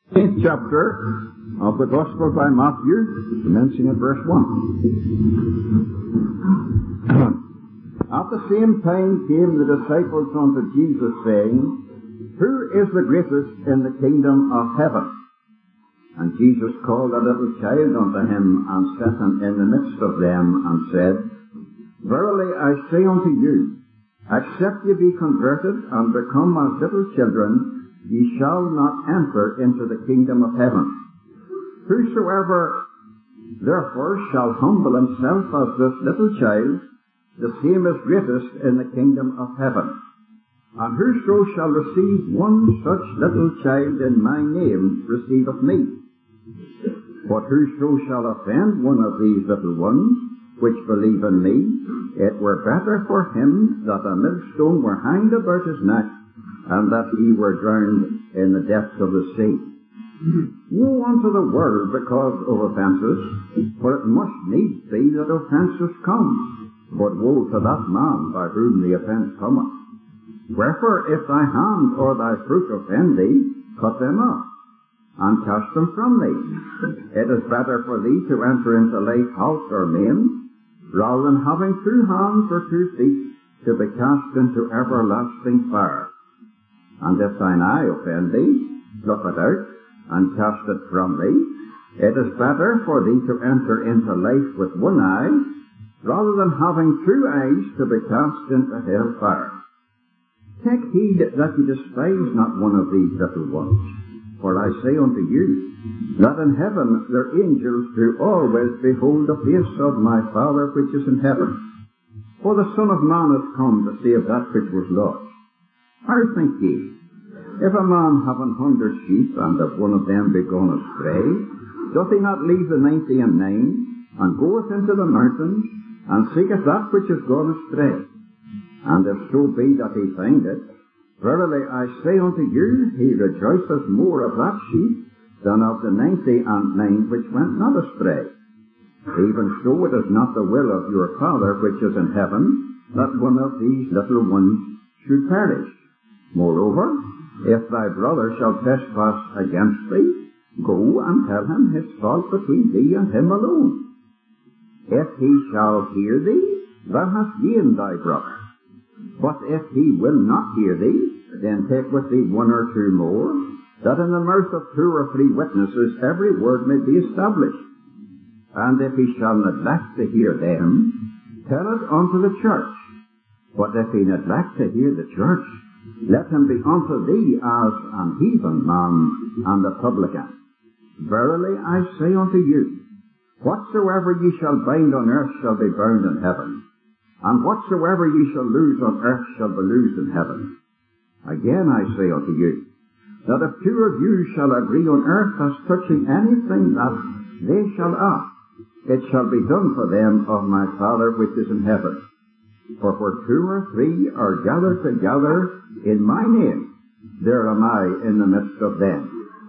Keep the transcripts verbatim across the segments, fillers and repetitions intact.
eighteenth chapter of the Gospel by Matthew, commencing at verse one. At the same time came the disciples unto Jesus, saying, Who is the greatest in the kingdom of heaven? And Jesus called a little child unto him, and set him in the midst of them, and said, Verily I say unto you, except ye be converted and become as little children, ye shall not enter into the kingdom of heaven. Whosoever therefore shall humble himself as this little child, the same is greatest in the kingdom of heaven. And whoso shall receive one such little child in my name receiveth me. But whoso shall offend one of these little ones, which believe in me, it were better for him that a millstone were hanged about his neck, and that he were drowned in the depths of the sea. Woe unto the world because of offences, for it must needs be that offences come. But woe to that man by whom the offence cometh. Wherefore, if thy hand or thy foot offend thee, cut them off, and cast them from thee. It is better for thee to enter into life halt or maimed, rather than having two hands or two feet to be cast into everlasting fire. And if thine eye offend thee, pluck it out, and cast it from thee. It is better for thee to enter into life with one eye, rather than having two eyes to be cast into hell fire. Take heed that ye despise not one of these little ones. For I say unto you, that in heaven their angels do always behold the face of my Father which is in heaven. For the Son of Man is come to save that which was lost. How think ye? If a man have an hundred sheep, and if one of them be gone astray, doth he not leave the ninety and nine, and goeth into the mountains, and seeketh that which is gone astray? And if so be that he find it, verily I say unto you, he rejoiceth more of that sheep than of the ninety and nine which went not astray. Even so it is not the will of your Father which is in heaven, that one of these little ones should perish. Moreover, if thy brother shall trespass against thee, go and tell him his fault between thee and him alone. If he shall hear thee, thou hast gained thy brother. But if he will not hear thee, then take with thee one or two more, that in the mouth of two or three witnesses every word may be established. And if he shall neglect to hear them, tell it unto the church. But if he neglect to hear the church, let him be unto thee as an heathen man and a publican. Verily I say unto you, whatsoever ye shall bind on earth shall be bound in heaven, and whatsoever ye shall loose on earth shall be loosed in heaven. Again I say unto you, that if two of you shall agree on earth as touching anything that they shall ask, it shall be done for them of my Father which is in heaven. For where two or three are gathered together in my name, there am I in the midst of them.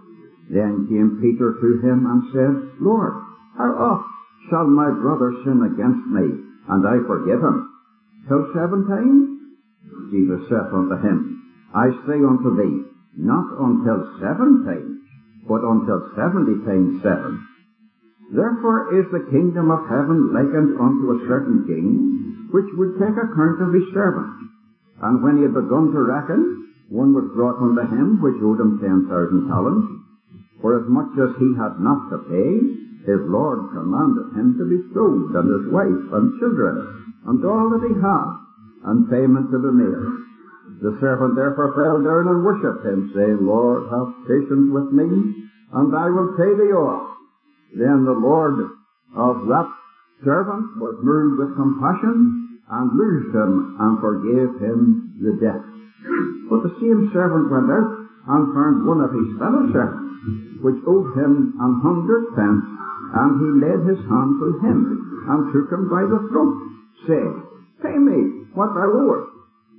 Then came Peter to him and said, Lord, how oft shall my brother sin against me, and I forgive him? Till seven times? Jesus saith unto him, I say unto thee, not until seven times, but until seventy times seven. Therefore is the kingdom of heaven likened unto a certain king, which would take account of his servants. And when he had begun to reckon, one was brought unto him which owed him ten thousand talents. For as much as he had not to pay, his Lord commanded him to be sold, and his wife, and children, and all that he had, and payment to be made. The servant therefore fell down and worshipped him, saying, Lord, have patience with me, and I will pay thee all. Then the Lord of that servant was moved with compassion, and loosed him, and forgave him the debt. But the same servant went out, and found one of his fellow servants, which owed him an hundred pence, and he laid his hand to him, and took him by the throat, saying, Pay me what thou owest.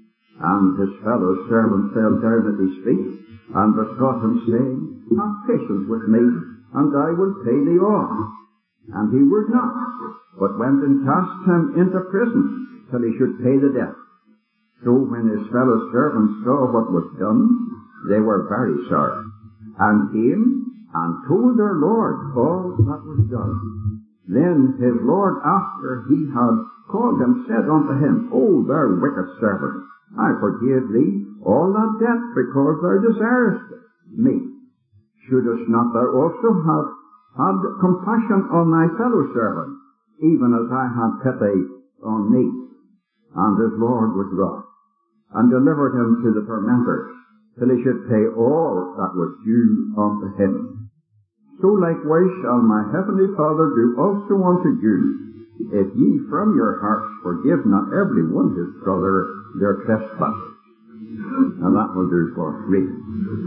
And his fellow servant fell down at his feet, and besought him, saying, Have patience with me, and I will pay thee all. And he would not, but went and cast him into prison, till he should pay the debt. So when his fellow servants saw what was done, they were very sorry, and came and told their Lord all that was done. Then his Lord, after he had called him, said unto him, O thou wicked servant, I forgive thee all that debt, because thou desirest me. Shouldest not thou also have had compassion on thy fellow servant, even as I had pity on thee? And his Lord was wroth, and delivered him to the tormentors, till he should pay all that was due unto him. So likewise shall my heavenly Father do also unto you, if ye from your hearts forgive not every one his brother their trespasses. And that will do for reading.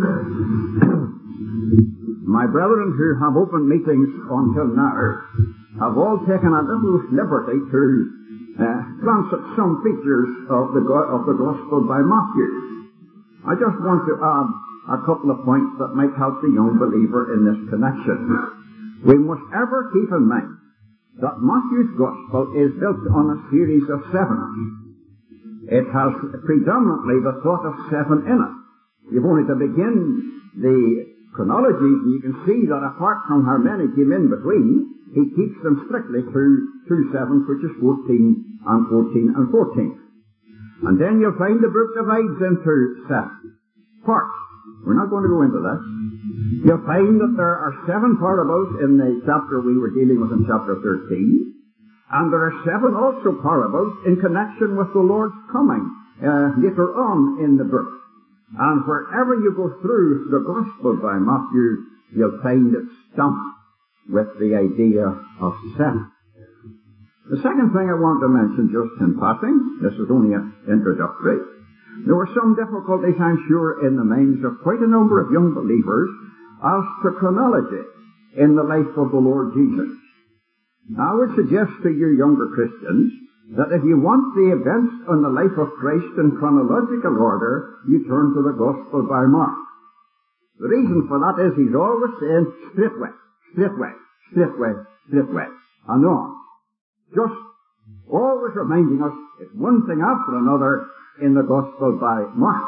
My brethren who have opened meetings until now have all taken a little liberty to uh, glance at some features of the, go- of the Gospel by Matthew. I just want to add a couple of points that might help the young believer in this connection. We must ever keep in mind that Matthew's Gospel is built on a series of sevens. It has predominantly the thought of seven in it. You've only to begin the chronology, and you can see that apart from how many came in between, he keeps them strictly to two sevens, which is fourteen and fourteen and fourteen. And then you'll find the book divides into seven parts. We're not going to go into that. You'll find that there are seven parables in the chapter we were dealing with in chapter thirteen. And there are seven also parables in connection with the Lord's coming uh, later on in the book. And wherever you go through the Gospel by Matthew, you'll find it stamped with the idea of seven. The second thing I want to mention just in passing, this is only an introductory, there were some difficulties, I'm sure, in the minds of quite a number of young believers as to chronology in the life of the Lord Jesus. Now, I would suggest to you younger Christians that if you want the events in the life of Christ in chronological order, you turn to the Gospel by Mark. The reason for that is he's always saying, straightway, straightway, straightway, straightway, and on. Just always reminding us it's one thing after another in the Gospel by Mark.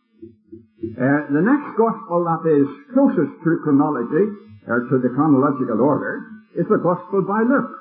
Uh, the next Gospel that is closest to chronology, or to the chronological order, is the Gospel by Luke,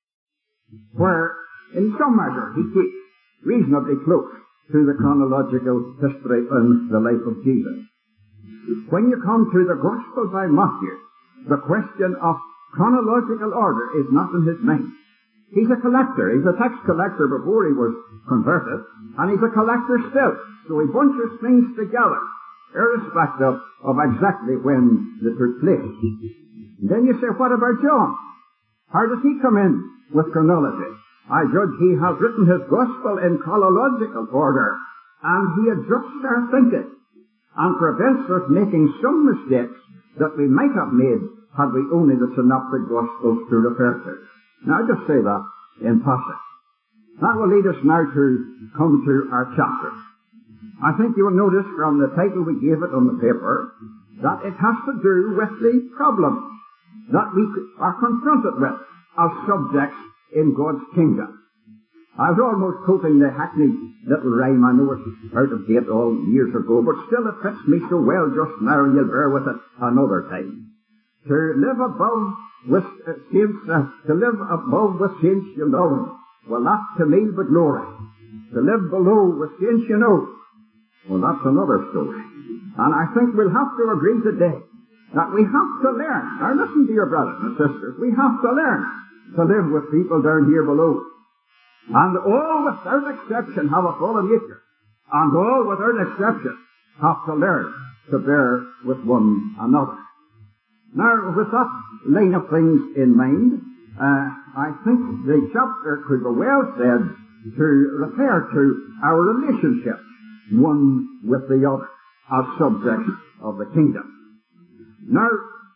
where in some measure he keeps reasonably close to the chronological history in the life of Jesus. When you come to the Gospel by Matthew, the question of chronological order is not in his mind. He's a collector. He's a tax collector before he was converted, and he's a collector still. So he bunches things together, irrespective of exactly when they took place. And then you say, what about John? How does he come in with chronology? I judge he has written his Gospel in chronological order, and he adjusts our thinking and prevents us making some mistakes that we might have made had we only the synoptic Gospels to refer to. Now, I'll just say that in passing. That will lead us now to come to our chapter. I think you will notice from the title we gave it on the paper that it has to do with the problems that we are confronted with as subjects in God's kingdom. I was almost quoting the hackneyed little rhyme. I know it's out of date all years ago, but still it fits me so well just now, and you'll bear with it another time. To live above with uh, saints, uh, to live above with saints you know, well, that's to me but glory. To live below with saints you know, well, that's another story. And I think we'll have to agree today that we have to learn. Now listen to your brothers and sisters. We have to learn to live with people down here below. And all without exception have a fallen nature. And all without exception have to learn to bear with one another. Now, with that line of things in mind, uh, I think the chapter could be well said to refer to our relationships, one with the other, as subjects of the kingdom. Now,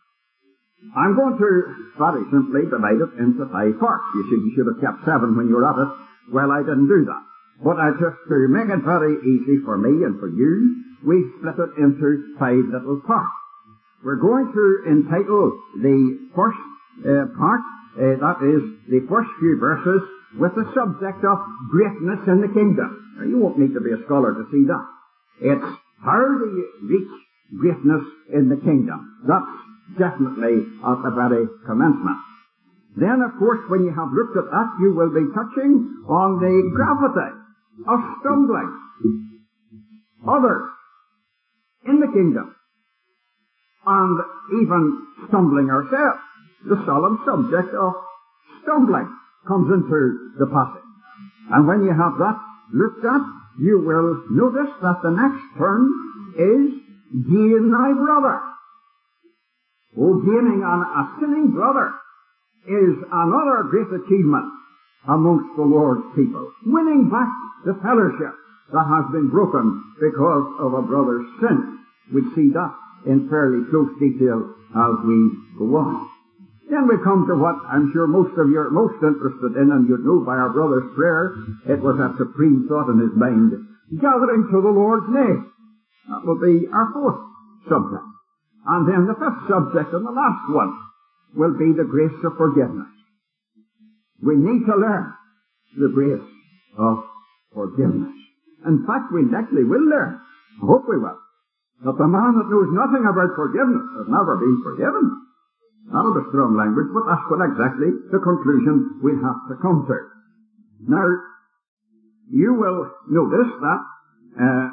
I'm going to very simply divide it into five parts. You see, you should have kept seven when you were at it. Well, I didn't do that. But I just, to make it very easy for me and for you, we split it into five little parts. We're going to entitle the first uh, part, uh, that is, the first few verses, with the subject of greatness in the kingdom. Now, you won't need to be a scholar to see that. It's how do you reach greatness in the kingdom. That's definitely at the very commencement. Then, of course, when you have looked at that, you will be touching on the gravity of stumbling others in the kingdom, and even stumbling ourselves. The solemn subject of stumbling comes into the passage. And when you have that looked at, you will notice that the next term is gain thy brother. Oh, gaining on a sinning brother is another great achievement amongst the Lord's people. Winning back the fellowship that has been broken because of a brother's sin. We see that in fairly close detail as we go on. Then we come to what I'm sure most of you are most interested in, and you know by our brother's prayer, it was a supreme thought in his mind, gathering to the Lord's name. That will be our fourth subject. And then the fifth subject, and the last one, will be the grace of forgiveness. We need to learn the grace of forgiveness. In fact, we likely will learn, I hope we will, that the man that knows nothing about forgiveness has never been forgiven. That'll be strong language, but that's what exactly the conclusion we have to come to. Now, you will notice that uh,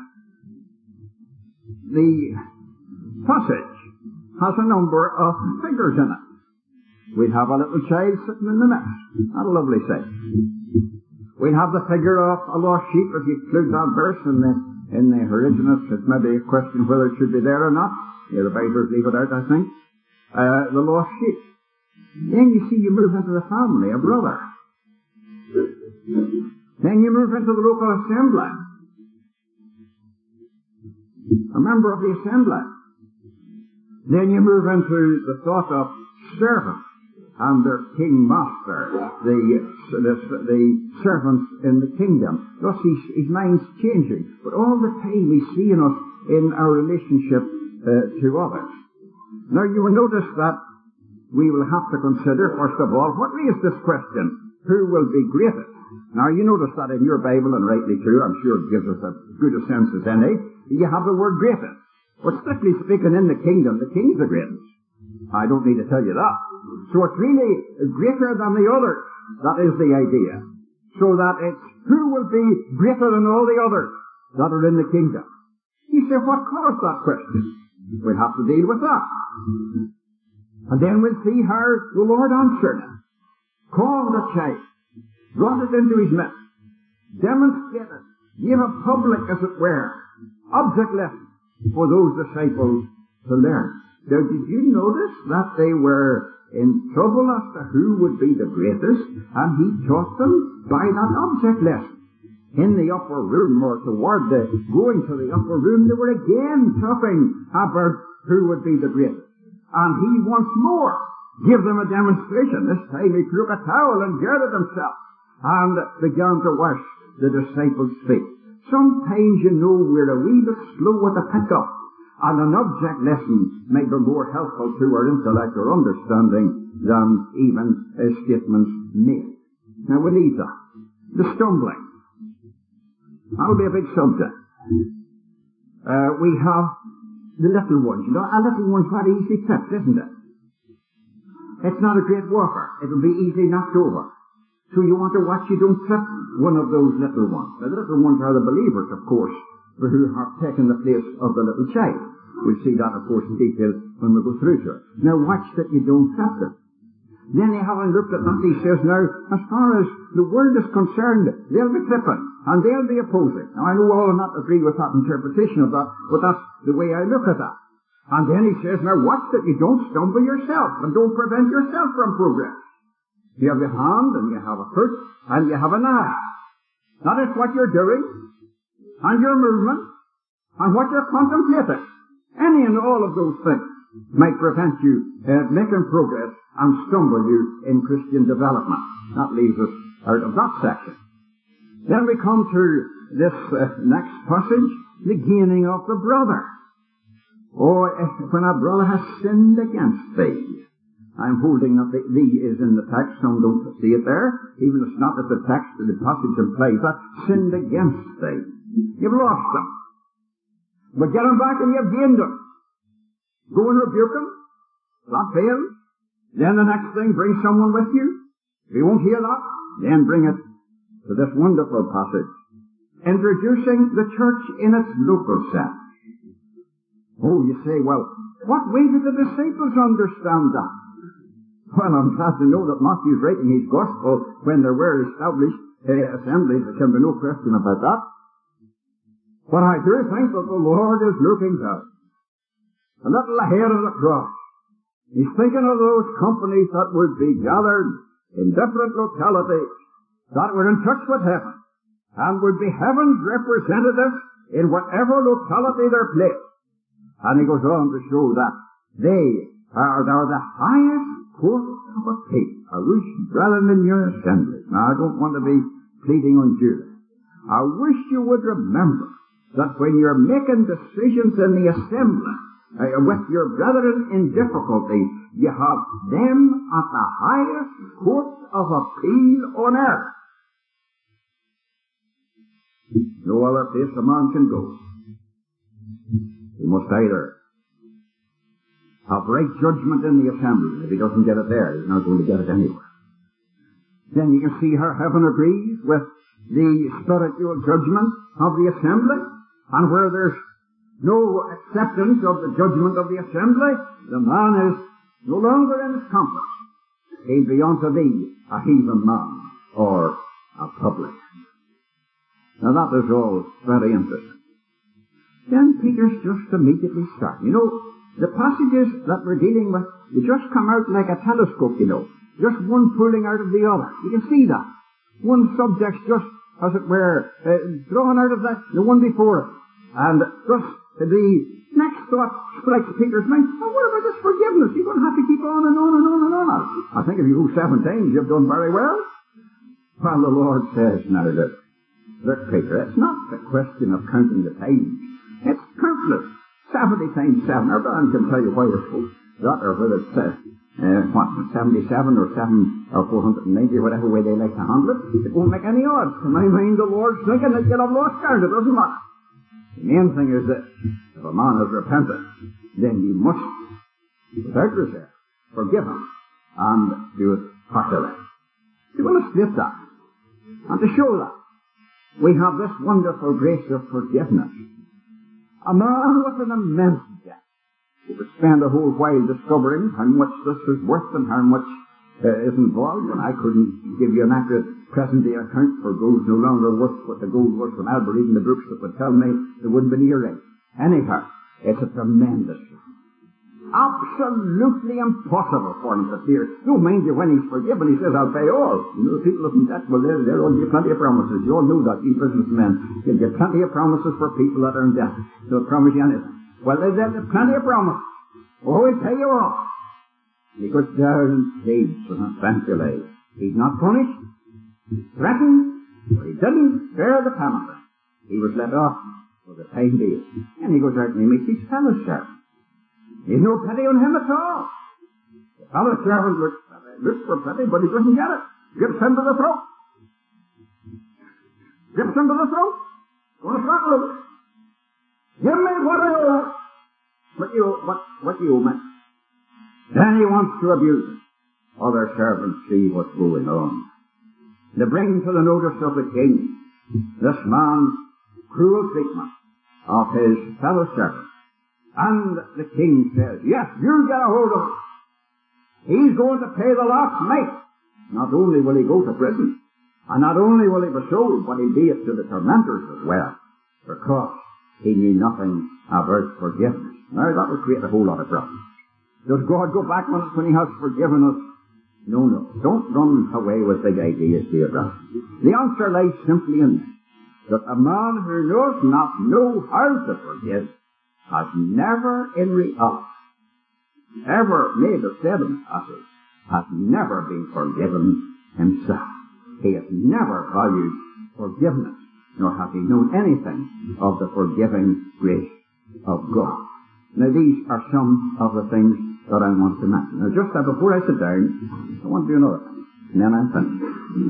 the passage has a number of figures in it. We have a little child sitting in the midst. Not a lovely sight. We have the figure of a lost sheep. If you include that verse in the, in the originals, it's maybe a question whether it should be there or not. The revisers leave it out, I think. Uh, the lost sheep. Then you see you move into the family, a brother. Then you move into the local assembly, a member of the assembly. Then you move into the thought of servants and their king master, the, the, the servants in the kingdom. Thus his, his mind's changing. But all the time we see in us in our relationship uh, to others. Now you will notice that we will have to consider, first of all, what raised this question? Who will be greatest? Now you notice that in your Bible, and rightly too, I'm sure it gives us as good a sense as any, you have the word greatest. But strictly speaking, in the kingdom, the king's the greatest. I don't need to tell you that. So it's really greater than the others. That is the idea. So that it's who will be greater than all the others that are in the kingdom. You say, what caused that question? We'll have to deal with that. And then we'll see how the Lord answered it. Called the child, brought it into his midst, demonstrated, gave a public, as it were, object lesson for those disciples to learn. Now, did you notice that they were in trouble as to who would be the greatest, and he taught them by that object lesson? In the upper room, or toward the going to the upper room, they were again talking about who would be the greatest. And he once more gave them a demonstration. This time he took a towel and girded himself and began to wash the disciples' feet. Sometimes, you know, we're a wee bit slow with the pick-up, and an object lesson may be more helpful to our intellect or understanding than even uh, statements made. Now we'll leave that. The stumbling. That'll be a big subject. Uh, we have the little ones. You know, a little one's very easy tripped, isn't it? It's not a great walker. It'll be easily knocked over. So you want to watch you don't trip one of those little ones. Now, the little ones are the believers, of course, who have taken the place of the little child. We'll see that, of course, in detail when we go through to it. Now, watch that you don't trip them. Then he having looked at that, he says, now, as far as the world is concerned, they'll be tripping, and they'll be opposing. Now, I know all will not agree with that interpretation of that, but that's the way I look at that. And then he says, now watch that you don't stumble yourself, and don't prevent yourself from progress. You have a hand, and you have a foot, and you have an eye. That is what you're doing, and your movement, and what you're contemplating. Any and all of those things might prevent you uh, making progress and stumble you in Christian development. That leaves us out of that section. Then we come to this uh, next passage, the gaining of the brother. Or if, when a brother has sinned against thee. I'm holding that the thee is in the text, some don't see it there. Even if it's not at the text, the passage implies that. Sinned against thee. You've lost them. But get them back and you've gained them. Go and rebuke them. That fails. Then the next thing, bring someone with you. If you won't hear that, then bring it to this wonderful passage, introducing the church in its local sense. Oh, you say, well, what way did the disciples understand that? Well, I'm glad to know that Matthew's writing his gospel when there were established uh, assemblies. There can be no question about that. But I do think that the Lord is looking down a little ahead of the cross. He's thinking of those companies that would be gathered in different localities that were in touch with heaven and would be heaven's representatives in whatever locality they're placed. And he goes on to show that they are, are the highest court of appeal. I wish, brethren, in your assemblies, now I don't want to be pleading unduly, I wish you would remember that when you're making decisions in the assembly uh, with your brethren in difficulty, you have them at the highest court of appeal on earth. No other place a man can go. He must either have right judgment in the assembly. If he doesn't get it there, he's not going to get it anywhere. Then you can see how heaven agrees with the spiritual judgment of the assembly. And where there's no acceptance of the judgment of the assembly, the man is no longer in his compass. He'll be unto thee a heathen man or a publican. Now that is all very interesting. Then Peter's just immediately starting. You know, the passages that we're dealing with, they just come out like a telescope, you know. Just one pulling out of the other. You can see that. One subject's just, as it were, uh, drawn out of the, the one before it. And just the next thought strikes Peter's mind, oh, what about this forgiveness? You're going to have to keep on and on and on and on. I think if you go seven times, you've done very well. Well, the Lord says, now look, look, Peter, it's not the question of counting the times. It's countless. seventy times seven. Or I can tell you why it's that, or whether it's, uh, uh, what, seventy-seven or seven or four hundred ninety, or whatever way they like to handle it. It won't make any odds. To my mind, the Lord's thinking that you'll have lost count. It doesn't matter. The main thing is this. If a man has repented, then you must, without reserve, forgive him and do it heartily. You want to split that. And to show that, we have this wonderful grace of forgiveness. A man with an immense debt, who would spend a whole while discovering how much this is worth and how much uh, is involved, and I couldn't give you an accurate present-day account, for gold's no longer worth what the gold was when Albert reading the books that would tell me there wouldn't be an earring. Anyhow, it's a tremendous sum. Absolutely impossible for him to fear. No, mind you, when he's forgiven, he says, I'll pay all. You know, the people of debt, well, they'll, they'll all give plenty of promises. You all know that, you businessmen. You'll get plenty of promises for people that are in debt. They'll promise you anything. Well, they'll get plenty of promises. Oh, he'll pay you off. He goes down and pleads with him, eventually. He's not punished. He threatened, but he didn't bear the penalty. He was let off for the time being. And he goes out and he meets his fellow servant. There's no pity on him at all. The fellow servant looks, looks for pity, but he doesn't get it. Grips him to the throat. Grips him to the throat. Going to throttle him. Give me what I owe. What you, what, what you owe me. Then he wants to abuse him. Other servants see what's going on. They bring to the notice of the king this man's cruel treatment of his fellow servant. And the king says, yes, you'll get a hold of him. He's going to pay the last mite. Not only will he go to prison, and not only will he be sold, but he'll be it to the tormentors as well, because he knew nothing about forgiveness. Now, that would create a whole lot of problems. Does God go back on us when he has forgiven us? No, no. Don't run away with big ideas, dear brother. The answer lies simply in this, that a man who does not know how to forgive has never in reality, ever made a seven passage, has never been forgiven himself. He has never valued forgiveness, nor has he known anything of the forgiving grace of God. Now these are some of the things that I want to mention. Now just now, before I sit down, I want to do another thing, and then I'm finished.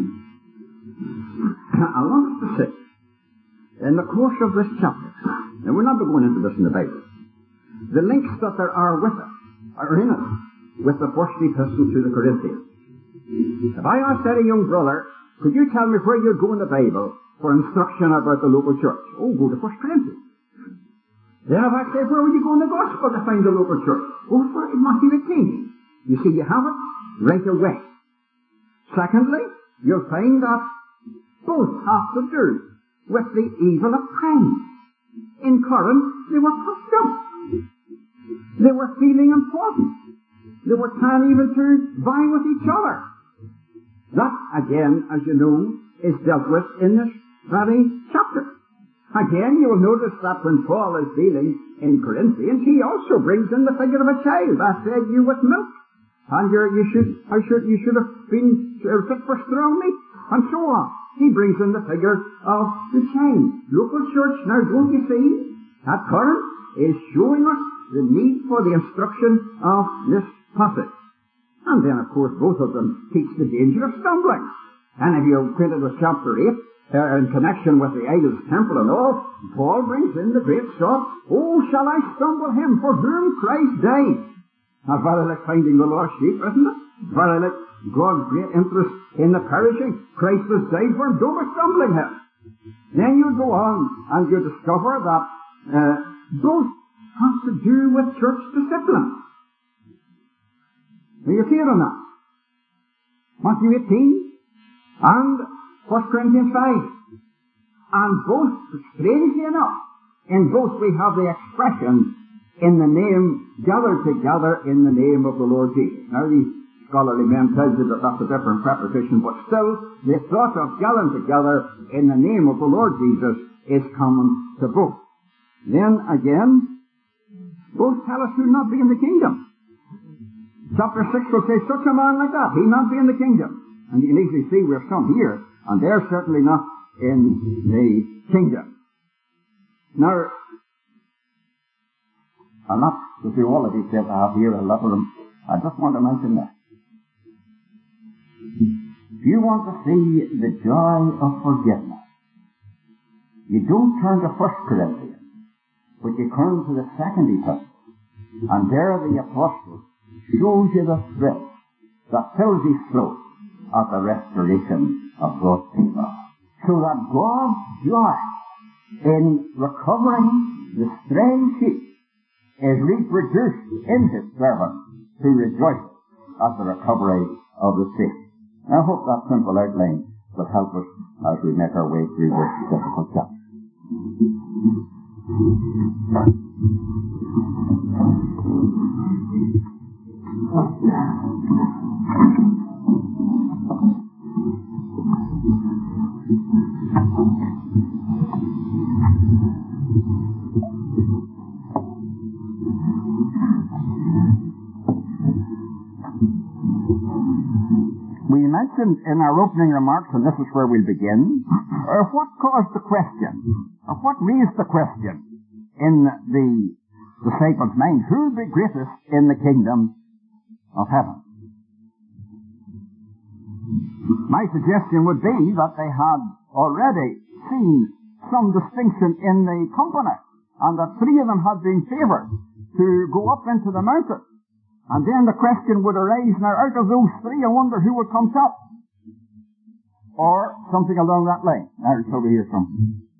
I want us to see, in the course of this chapter, now we're not going into this in the Bible, the links that there are with it, are in it, with the first epistle to the Corinthians. If I asked any young brother, could you tell me where you'd go in the Bible for instruction about the local church? Oh, go to First Corinthians. Then if I say, where would you go in the Gospel to find the local church? Oh, for Matthew eighteen. You see, you have it right away. Secondly, you'll find that both have to do with the evil of pride. In Corinth, they were puffed up. They were feeling important. They were trying even to vie with each other. That, again, as you know, is dealt with in this very chapter. Again, you will notice that when Paul is dealing in Corinthians, he also brings in the figure of a child. I fed you with milk, and you're, you should, I should, you should have been fit for strong meat, and so on. He brings in the figure of the child. Local church, now don't you see, that Corinth is showing us the need for the instruction of this passage. And then, of course, both of them teach the danger of stumbling. And if you're acquainted with chapter eight, uh, in connection with the idol's temple and all, Paul brings in the great song, oh, shall I stumble him for whom Christ died? Now, very like finding the lost sheep, isn't it? Very like God's great interest in the perishing. Christ has died for him, don't be stumbling him. Then you go on and you discover that uh, both have to do with church discipline. Are you clear on that? Matthew eighteen and First Corinthians five. And both, strangely enough, in both we have the expression in the name, gathered together in the name of the Lord Jesus. Now these scholarly men tell you that that's a different preposition, but still, the thought of gathering together in the name of the Lord Jesus is common to both. Then again, both tell us who'll not be in the kingdom. Chapter six will say, such a man like that, he'll not be in the kingdom. And you can easily see we have some here, and they're certainly not in the kingdom. Now, I'm not to do all of these details I have here, a lot of them. I just want to mention that. If you want to see the joy of forgiveness, you don't turn to First Corinthians, but you turn to the second epistle, and there the apostle shows you the thrill that fills his throat at the restoration of God's people. So that God's joy in recovering the straying sheep is reproduced in his servant who rejoices at the recovery of the saints. I hope that simple outline will help us as we make our way through this difficult chapter. We mentioned in our opening remarks, and this is where we'll begin, uh, what caused the question, or what raised the question in the disciples' minds, who will be greatest in the kingdom of heaven? My suggestion would be that they had already seen some distinction in the company, and that three of them had been favoured to go up into the mountain. And then the question would arise, now out of those three, I wonder who would come top. Or something along that line. Now it's over here from.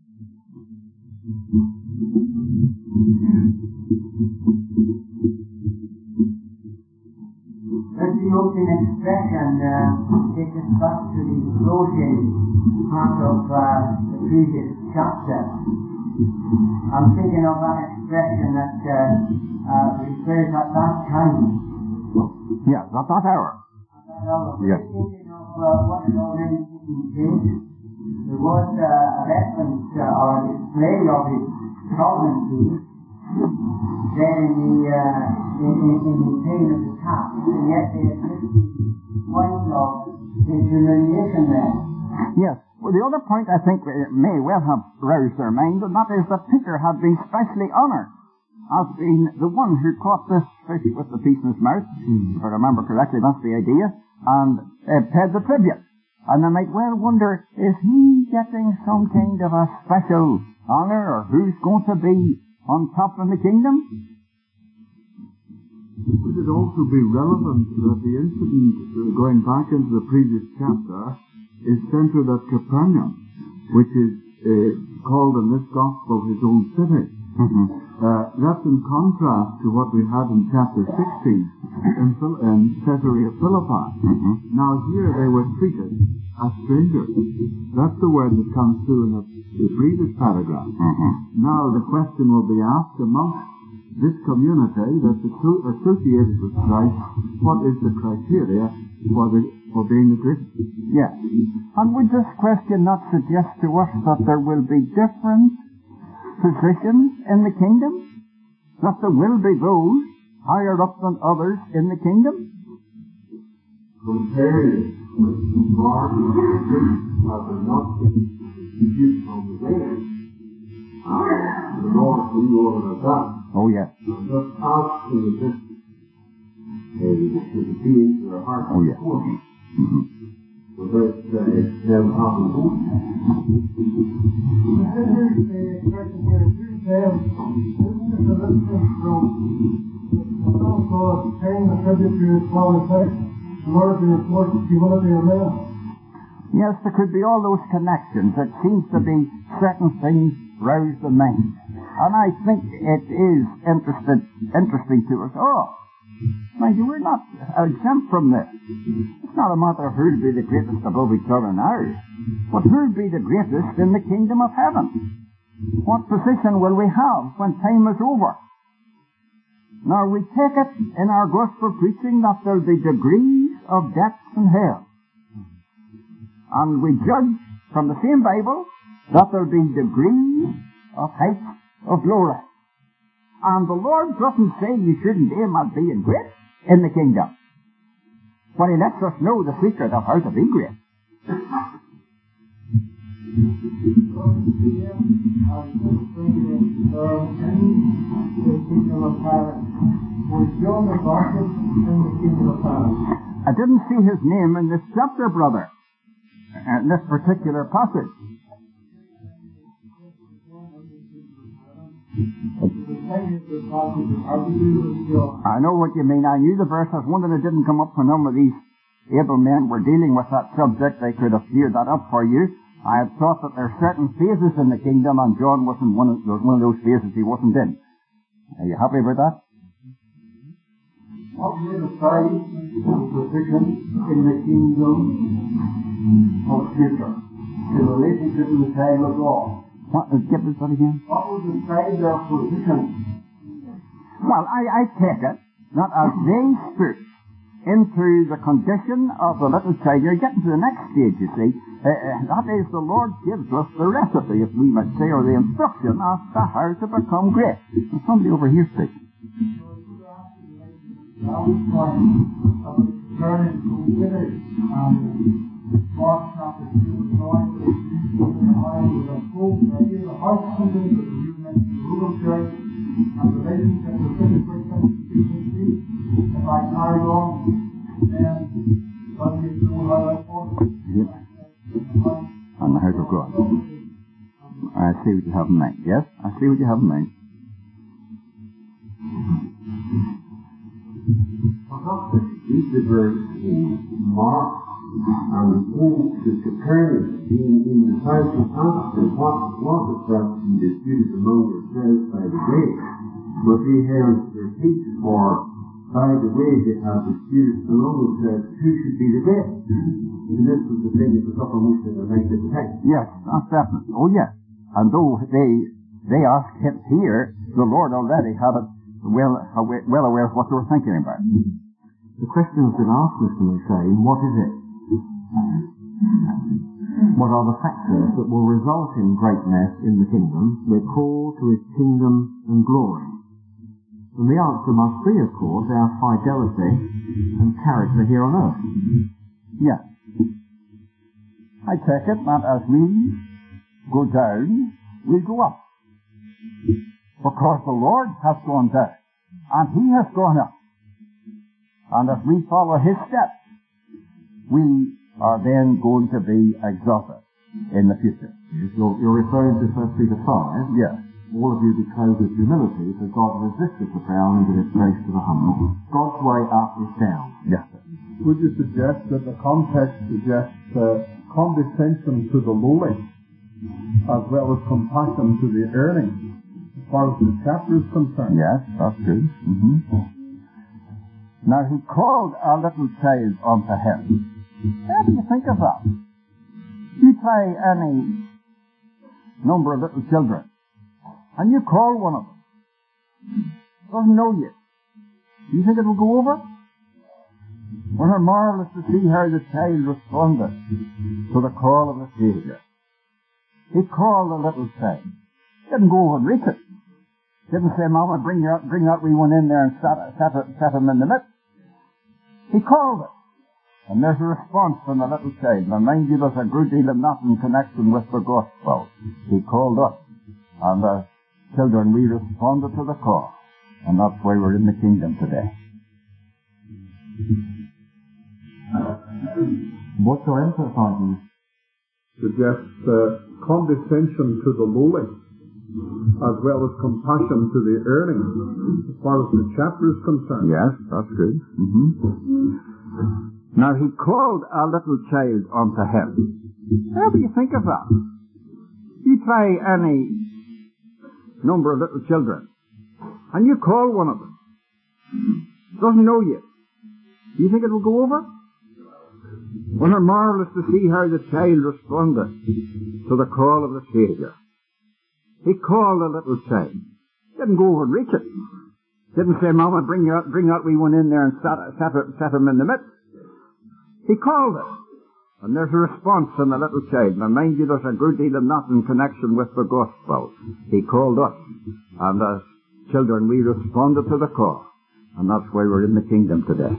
As the opening expression uh, takes us back to the closing part of uh, the previous chapter. I'm thinking of that expression that uh, uh, refers at that time. Yeah, at that hour. At that hour. Yes. Thinking of uh, what had already taken place. There was uh, a reference uh, or a display of his sovereignty then in the, uh, in, in, in the pain of the task, and yet they had missed the point of his humiliation there. Yes. Well, the other point I think may well have roused their mind, and that is that Peter had been specially honoured as being the one who caught this fish with the piece in his mouth, mm. if I remember correctly, that's the idea, and uh, paid the tribute. And they might well wonder, is he getting some kind of a special honour, or who's going to be on top in the kingdom? The it also be relevant that the incident, uh, going back into the previous chapter, is centered at Capernaum, which is uh, called in this gospel his own city. Mm-hmm. Uh, that's in contrast to what we had in chapter sixteen in, Phil- in Caesarea Philippi. Mm-hmm. Now here they were treated as strangers. That's the word that comes through in the, the previous paragraph. Mm-hmm. Now the question will be asked amongst this community that's associated with Christ, what is the criteria for, the, for being a Christian? Yes. And would this question not suggest to us that there will be different positions in the kingdom? That there will be those higher up than others in the kingdom? Compared with Mark and Luke, are there not Jews on the way? And the Lord we all of that. Oh, yes. And just ask to resist to the beings that are hard Oh, yes. Mm-hmm. Without uh, them having hope. Yes, there could be all those connections. It seems to be certain things rouse the mind. And I think it is interested, interesting to us all. Mind you, we're not exempt from this. It's not a matter of who'll be the greatest above each other now, but who'll be the greatest in the kingdom of heaven. What position will we have when time is over? Now, we take it in our gospel preaching that there'll be degrees of depth in hell. And we judge from the same Bible that there'll be degrees of height of glory. And the Lord doesn't say you shouldn't aim at being great in the kingdom, but He lets us know the secret of how to be great. I didn't see his name in this chapter, brother, in this particular passage. I know what you mean. I knew the verse. I was wondering it didn't come up when none of these able men were dealing with that subject. They could have cleared that up for you. I had thought that there are certain phases in the kingdom, and John wasn't one of, was one of those phases he wasn't in. Are you happy with that? What will the size of position in the kingdom of future? In relationship to the time of God. What, uh, get this one again? What was the size of position? Well, I, I take it that as they stood into the condition of the little child, you're getting to the next stage, you see. Uh, uh, that is, the Lord gives us the recipe, if we might say, or the instruction as to how to become great. And somebody over here speaks. Mark chapter two, nine, the hope that is a heart something that the human rule of church and the relationship with the Christian. If I carry on, then what do you do how I follow? On the house of God. I see what you have in mind. Yes, I see what you have in mind. These are verse in Mark and in the Capernaum, being in the house of Pastor, what was it that he disputed among yourselves by the way? But he held their peace, for by the way they had disputed among themselves who should be the great. And this was the thing that was uppermost in the mind of the text. Yes, that's definite. Oh, yes. And though they they asked him here, the Lord already had it well, well aware of what they were thinking about. The question has been asked, Mister McShane, what is it? What are the factors that will result in greatness in the kingdom? We're called to His kingdom and glory. And the answer must be, of course, our fidelity and character here on earth. Yes. I take it that as we go down, we go up. Because the Lord has gone down, and He has gone up. And if we follow His steps, we are then going to be exalted in the future. You're, you're referring to First Peter five? Yes. all of you be clothed with humility, for God resisteth the proud and giveth grace to the humble. God's way up is down. Yes. Would you suggest that the context suggests uh, condescension to the lowly, as well as compassion to the erring, as far as the chapter is concerned? Yes, that's good. Mm-hmm. Now, he called a little child unto him. How do you think of that? You try any number of little children, and you call one of them. Doesn't know you. Do you think it will go over? Wasn't it marvelous to see how the child responded to the call of the Saviour? He called the little child. Didn't go over and reach it. Didn't say, Mama, bring, your, bring that wee one in there and set, set, it, set him in the midst. He called it. And there's a response from the little child. Now, mind you, there's a good deal of that in connection with the gospel. He called us. And the children, we responded to the call. And that's why we're in the kingdom today. What you're emphasizing Suggests uh, condescension to the lowly, as well as compassion to the erring, as far as the chapter is concerned. Yes, that's good. Mm-hmm. Now, he called a little child unto him. How do you think of that? You try any number of little children, and you call one of them. Doesn't know you. Do you think it will go over? Wasn't it marvelous to see how the child responded to the call of the Saviour? He called the little child. Didn't go over and reach it. Didn't say, Mama, bring, your, bring that wee one in there and set, set, set him in the midst. He called it. And there's a response from the little child. Now, mind you, there's a good deal of that in connection with the gospel. He called us. And as children, we responded to the call. And that's why we're in the kingdom today.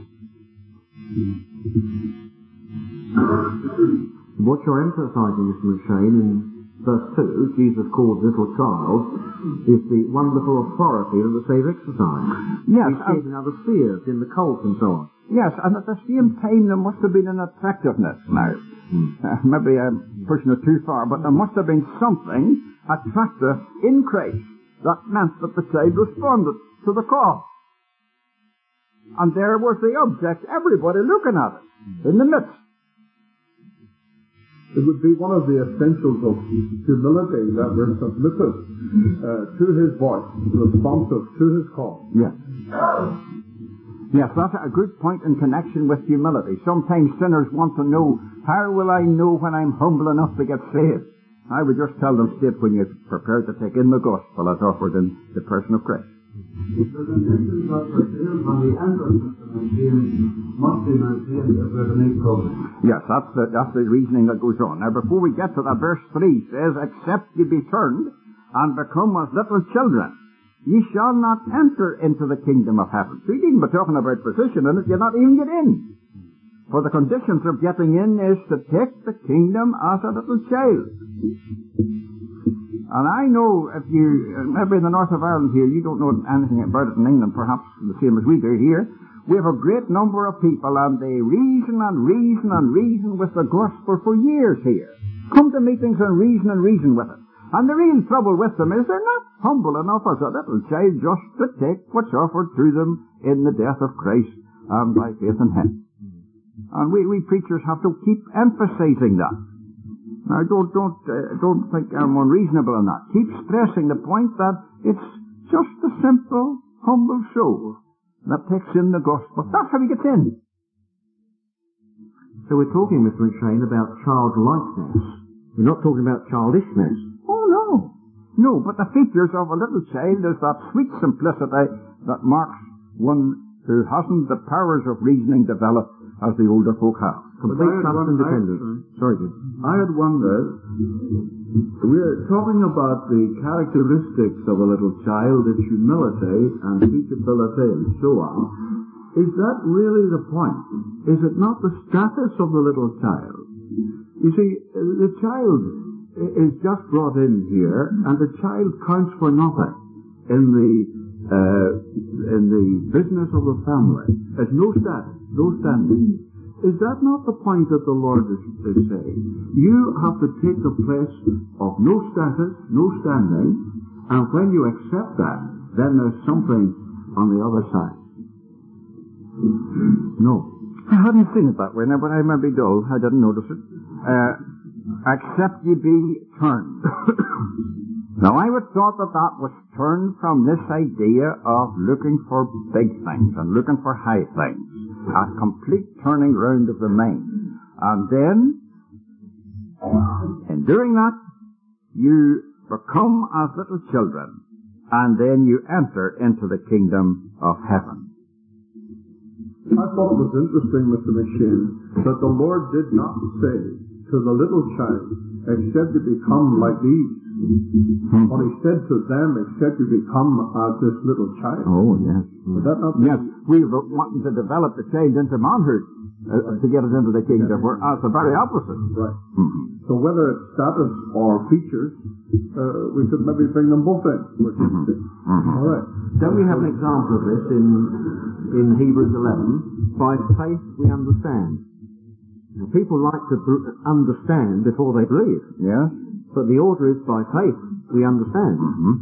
What you're emphasizing, Mister McShane, in verse two, Jesus called little child, is the wonderful authority that the Saviour exercised. Yes. We see it in other spheres, in the cult and so on. Yes, and at the same time there must have been an attractiveness now. Hmm. Uh, maybe I'm pushing it too far, but there must have been something attractive in Christ that meant that the child responded to the call. And there was the object, everybody looking at it, in the midst. It would be one of the essentials of humility that we're submissive uh, to his voice, responsive to his call. Yes. Yes, that's a good point in connection with humility. Sometimes sinners want to know, how will I know when I'm humble enough to get saved? I would just tell them straight when you're prepared to take in the gospel as offered in the person of Christ. The conditions that were built on the entrance of the machine must be maintained if we're to make progress. Yes, that's the, that's the reasoning that goes on. Now, before we get to that, verse three says, except ye be turned and become as little children, ye shall not enter into the kingdom of heaven. So you needn't be talking about position in it, you'll not even get in. For the conditions of getting in is to take the kingdom as a little child. And I know if you, maybe in the north of Ireland here, you don't know anything about it in England, perhaps the same as we do here. We have a great number of people and they reason and reason and reason with the gospel for years here. Come to meetings and reason and reason with it. And the real trouble with them is they're not humble enough as a little child just to take what's offered to them in the death of Christ and by faith in Him. And we, we preachers have to keep emphasizing that. Now, don't don't uh, don't think I'm unreasonable in that. Keep stressing the point that it's just a simple, humble soul that takes in the gospel. That's how he gets in. So we're talking, Mister McShane, about childlikeness. We're not talking about childishness. Oh, no. No, but the features of a little child is that sweet simplicity that marks one who hasn't the powers of reasoning developed as the older folk have. Complete trust and dependence. Sorry, Jim. I had wondered, we're talking about the characteristics of a little child, its humility and teachability and so on. Is that really the point? Is it not the status of the little child? You see, the child is just brought in here, and the child counts for nothing in the uh, in the business of the family. There's no status, no standing. Is that not the point that the Lord is, is saying? You have to take the place of no status, no standing, And when you accept that, then there's something on the other side. No. I hadn't seen it that way now, but I may be dull. I didn't notice it. Uh, except ye be turned. Now, I would thought that that was turned from this idea of looking for big things and looking for high things. A complete turning round of the mind. And then, in doing that, you become as little children, and then you enter into the kingdom of heaven. I thought it was interesting, Mister McShane, that the Lord did not say to the little child, except you become like these. Hmm. But he said to them, except you become as this little child. Oh, yes. Was that not yes, we were wanting to develop the child into manhood uh, to get us into the kingdom, yeah. Whereas the very opposite. Right. Mm-hmm. So whether it's status or features, uh, we could maybe bring them both in. Mm-hmm. Mm-hmm. All right. Then we have an example of this in in Hebrews eleven. By faith we understand. Now, people like to understand before they believe. Yes. But the order is by faith we understand. Mm-hmm.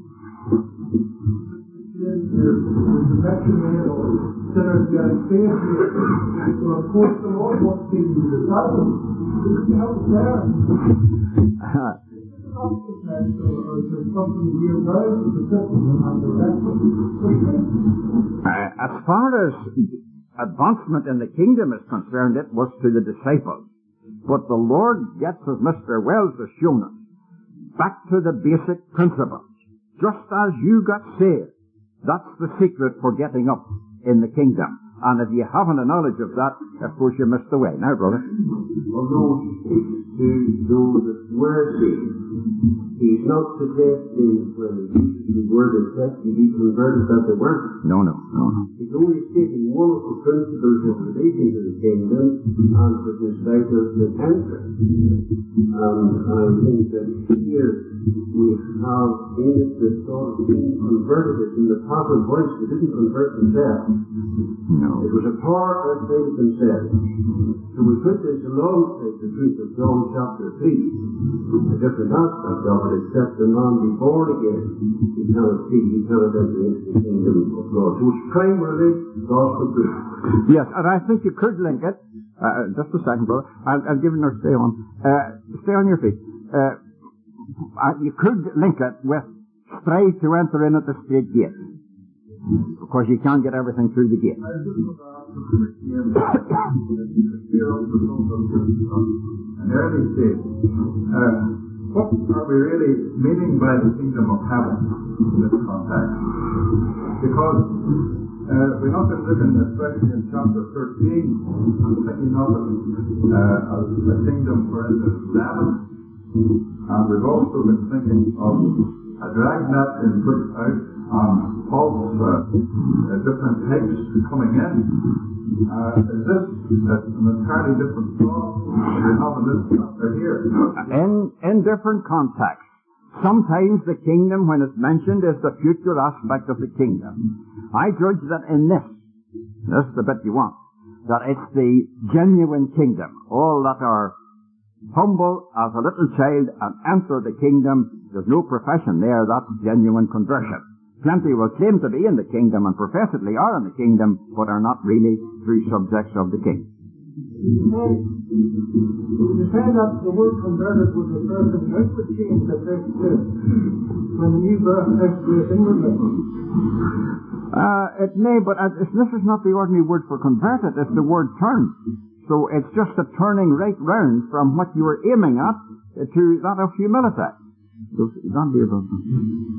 Sinners getting saved here. So of course the Lord wants to use the disciples. Help there. Uh, as far as advancement in the kingdom is concerned, it was to the disciples. But the Lord gets, as Mister Wells has shown us, back to the basic principles. Just as you got saved, that's the secret for getting up in the kingdom. And if you haven't a knowledge of that, of course you missed the way. Now, brother. Although he speaks to those that were saved, he's not suggesting when he uses the word except you be converted that they weren't. No, no, no, no. He's only stating one of the principles in relation to the kingdom and for disciples that enter. And I think that here we have in it the thought of being converted in the passive voice. They didn't convert themselves. No. It was a power outside of themselves. So we put this alongside the truth of John chapter three, a different aspect of it, except the man be born again. He cannot see, he cannot enter into the kingdom of God. So it's primarily gospel truth. Yes, and I think you could link it, uh, just a second, brother, I'll, I'll give you another stay on, uh, stay on your feet. Uh, uh, you could link it with strive to enter in at the straight gate. Because you can't get everything through the gate. An early stage. Uh, what are we really meaning by the kingdom of heaven in this context? Because uh, we're not going to look in, especially in chapter thirteen, I'm thinking of it uh, as a kingdom for instance seven, and we've also been thinking of a dragnet being put out on false uh, uh, different types coming in. Uh, is this an entirely different thought we have in this chapter here? In, in different contexts. Sometimes the kingdom, when it's mentioned, is the future aspect of the kingdom. I judge that in this, this is the bit you want, that it's the genuine kingdom. All that are humble as a little child and enter the kingdom, there's no profession there, that's genuine conversion. Plenty will claim to be in the kingdom and professedly are in the kingdom, but are not really true subjects of the king. You say that the word converted was referred to the outward change that takes place when the new birth takes place inwardly. Uh, it may, but uh, this is not the ordinary word for converted, it's the word turn. So it's just a turning right round from what you were aiming at to that of humility. Don't be about them.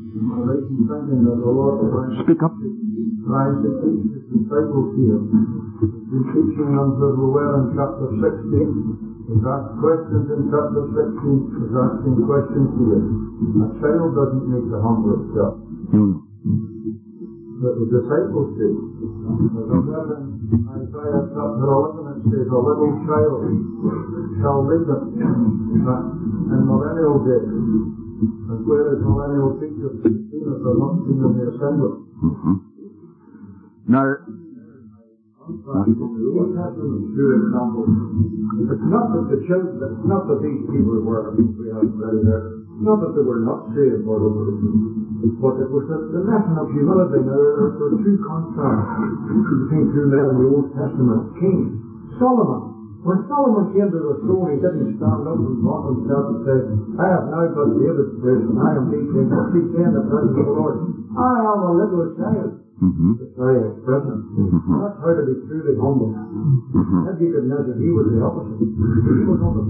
Speak up. Trying to teach the disciples here. He's teaching them very well in chapter sixteen. He's asked questions in chapter sixteen. He's asking questions here. A child doesn't need to humble itself. No. But the disciples do. As I read in Isaiah chapter eleven, it says, a little child shall lead them in millennial days. And whereas millennial teachers have seen it, they're not seen in the assembly. Mm-hmm. Now, Old Testament is good example. It's not that the children, it's not that these people were, we have read there, not that they were not saved, but But it was the, the lesson of humility. Now, there, there are two contrasts between two men in the Old Testament kings. Solomon. When Solomon came to the throne, he didn't stand up and vaunt himself and say, I have now got David's place and I am the king. What's he saying in the presence of the Lord? I am a little child. Mm-hmm. It's very expressive. Mm-hmm. That's how to be truly humble. Mm-hmm. If you could measure, he was the opposite. He was on the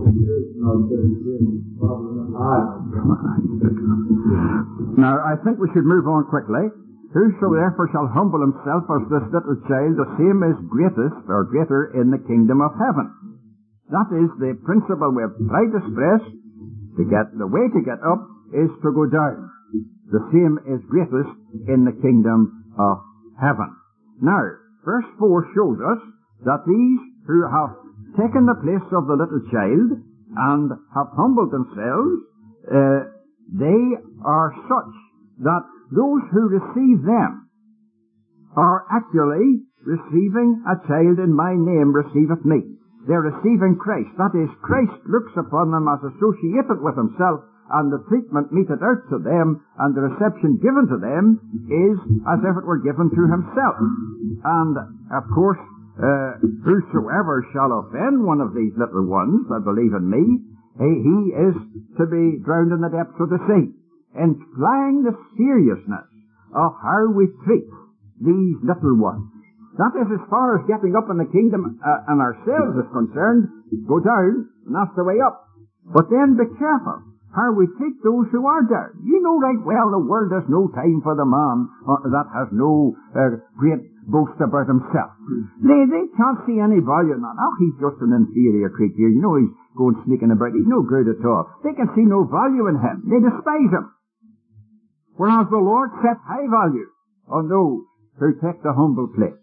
Now, I think we should move on quickly. Whoso therefore shall humble himself as this little child, the same is greatest or greater in the kingdom of heaven. That is the principle we have tried to stress. To get, the way to get up is to go down. The same is greatest in the kingdom of heaven. Now, verse four shows us that these who have taken the place of the little child and have humbled themselves, uh, they are such that those who receive them are actually receiving a child in my name receiveth me. They're receiving Christ. That is, Christ looks upon them as associated with himself, and the treatment meted out to them and the reception given to them is as if it were given to himself. And, of course, uh, whosoever shall offend one of these little ones that believe in me, he, he is to be drowned in the depths of the sea. Implying the seriousness of how we treat these little ones. That is, as far as getting up in the kingdom uh, and ourselves is concerned, go down, and that's the way up. But then be careful how we treat those who are down. You know right well the world has no time for the man uh, that has no uh, great boast about himself. They, they can't see any value in that. Oh, he's just an inferior creature. You know, he's going sneaking about. He's no good at all. They can see no value in him. They despise him. Whereas the Lord set high value on those who take the humble place.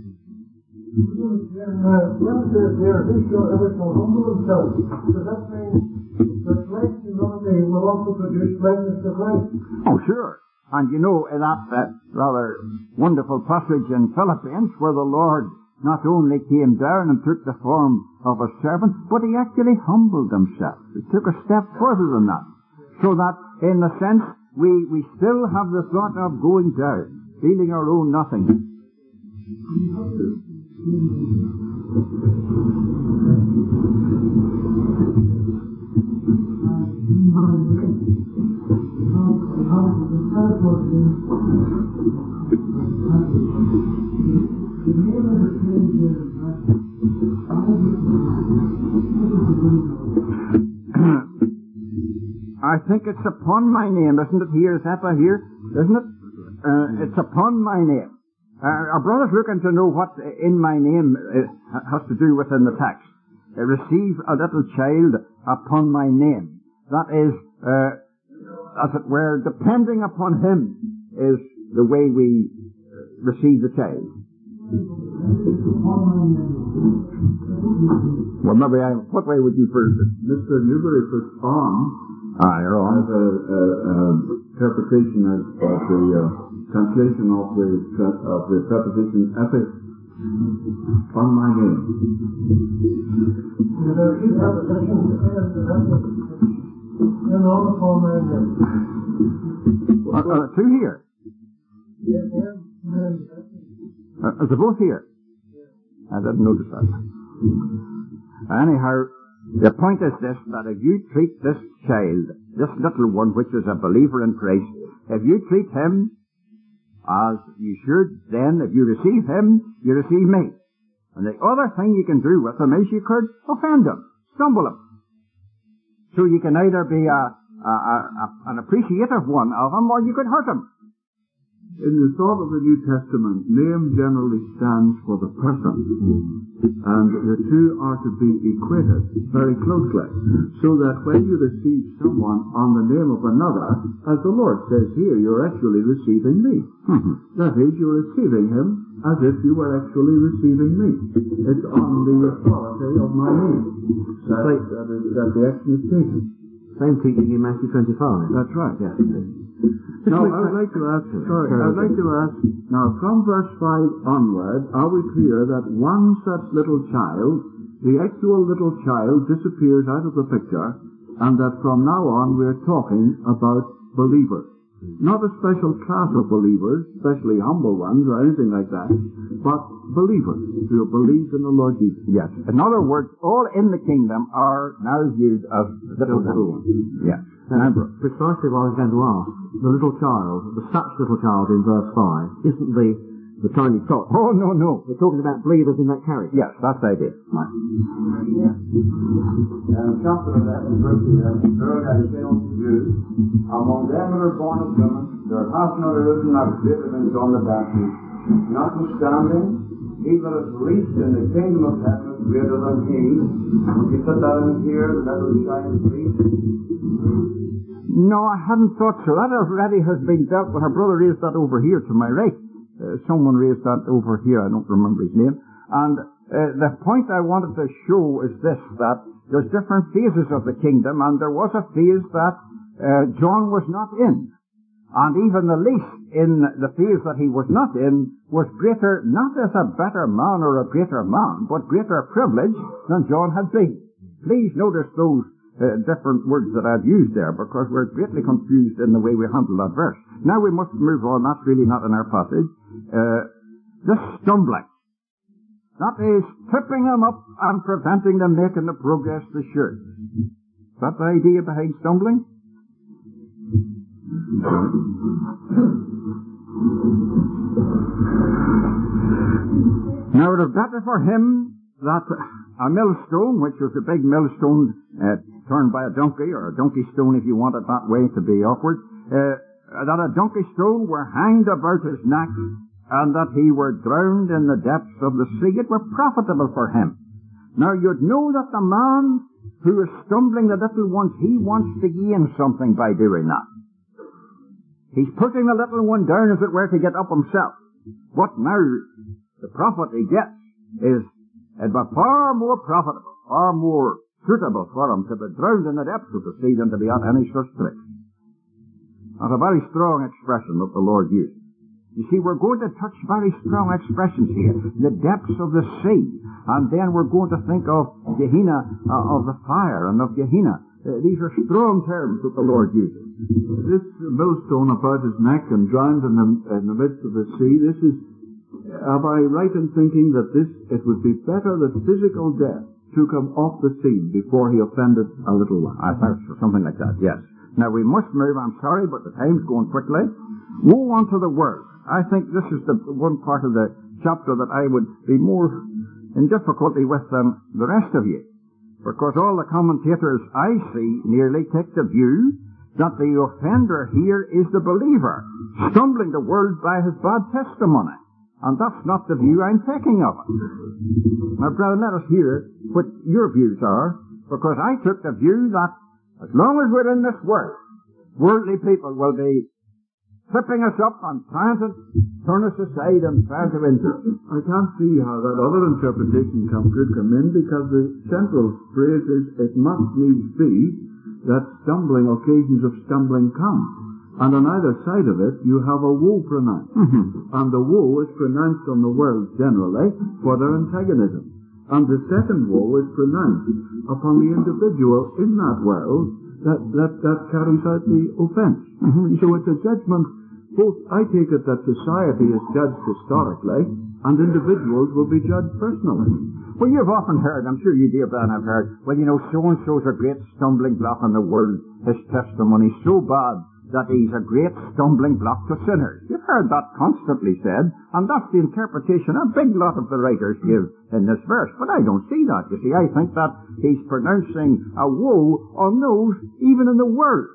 Oh, sure. And you know, in that, that rather wonderful passage in Philippians where the Lord not only came down and took the form of a servant, but he actually humbled himself. He took a step further than that. So that, in a sense, we, we still have the thought of going down, feeling our own nothingness. I think it's upon my name, isn't it? Here, is that here? Isn't it? Uh, it's upon my name. Uh, our brother's looking to know what in my name uh, has to do within the text. Uh, receive a little child upon my name. That is, uh, as it were, depending upon him is the way we receive the child. Well, maybe I, what way would you first? Mister Newbury puts on. Ah, you're on. As a, a, a interpretation of, of the uh, translation of the of the preposition epic on my name. There are two prepositions in all upon my name. Uh, uh, two here. Yes, yes. Uh, are they both here? I didn't notice that. Anyhow, the point is this, that if you treat this child, this little one which is a believer in Christ, if you treat him as you should, then if you receive him, you receive me. And the other thing you can do with him is you could offend him, stumble him. So you can either be a, a, a, a, an appreciative one of him, or you could hurt him. In the thought of the New Testament, name generally stands for the person, and the two are to be equated very closely, so that when you receive someone on the name of another, as the Lord says here, you're actually receiving me. Mm-hmm. That is, you're receiving him as if you were actually receiving me. It's on the authority of my name that, that, is, that the action is taken. Same teaching in Matthew twenty-five. That's right, yes. Now, I would like to ask, sorry, I would like to ask, now from verse five onward, are we clear that one such little child, the actual little child, disappears out of the picture, and that from now on we're talking about believers? Not a special class of believers, especially humble ones or anything like that, but believers who believe in the Lord Jesus. Yes. In other words, all in the kingdom are now viewed as little ones. Yes. Remember, precisely what I was going to ask. The little child, the such little child in verse five, isn't the the tiny tot. Oh, no, no. We're talking about believers in that character. Yes, that's the idea. And chapter eleven, verse eleven, verily I say unto you, among them that are born of women, there hath not arisen a greater than John the Baptist. Notwithstanding, he that is least in the kingdom of heaven is greater than he. Would you put that in here, that little child, please? No, I hadn't thought so. That already has been dealt with. Her brother raised that over here to my right. Uh, someone raised that over here. I don't remember his name. And uh, the point I wanted to show is this, that there's different phases of the kingdom, and there was a phase that uh, John was not in. And even the least in the phase that he was not in was greater, not as a better man or a greater man, but greater privilege than John had been. Please notice those uh, different words that I've used there, because we're greatly confused in the way we handle that verse. Now we must move on. That's really not in our passage. Uh, this stumbling. That is tripping them up and preventing them making the progress they should. Is that the idea behind stumbling? Now it is better for him that a millstone, which was a big millstone uh, turned by a donkey, or a donkey stone if you want it that way to be awkward, uh, that a donkey stone were hanged about his neck, and that he were drowned in the depths of the sea. It were profitable for him. Now you'd know that the man who is stumbling the little ones, he wants to gain something by doing that. He's putting the little one down, as it were, to get up himself. What now the profit he gets is it were far more profitable, far more suitable for him to be drowned in the depths of the sea than to be at any such trick. That's a very strong expression that the Lord used. You see, we're going to touch very strong expressions here. The depths of the sea. And then we're going to think of Gehenna, uh, of the fire, and of Gehenna. Uh, these are strong terms that the Lord uses. This millstone about his neck and drowned in the, in the midst of the sea, this is, am I right in thinking that this, it would be better that physical death took him off the scene before he offended a little one? I thought so, something like that, yes. Now we must move, I'm sorry, but the time's going quickly. Woe unto the world. I think this is the one part of the chapter that I would be more in difficulty with than the rest of you. Because all the commentators I see nearly take the view that the offender here is the believer, stumbling the world by his bad testimony. And that's not the view I'm taking of it. Now, brother, let us hear what your views are, because I took the view that as long as we're in this world, worldly people will be tripping us up and trying to turn us aside and trying to injure us. I can't see how that other interpretation come, could come in, because the central phrase is, it must needs be that stumbling, occasions of stumbling come. And on either side of it, you have a woe pronounced. Mm-hmm. And the woe is pronounced on the world generally for their antagonism. And the second woe is pronounced upon the individual in that world that, that, that carries out the offense. Mm-hmm. So it's a judgment. Both, I take it that society is judged historically, and individuals will be judged personally. Well, you've often heard, I'm sure you dear Ben have heard, well, you know, so-and-so's a great stumbling block in the world. His testimony's so bad that he's a great stumbling block to sinners. You've heard that constantly said, and that's the interpretation a big lot of the writers give in this verse. But I don't see that, you see. I think that he's pronouncing a woe on those, even in the world,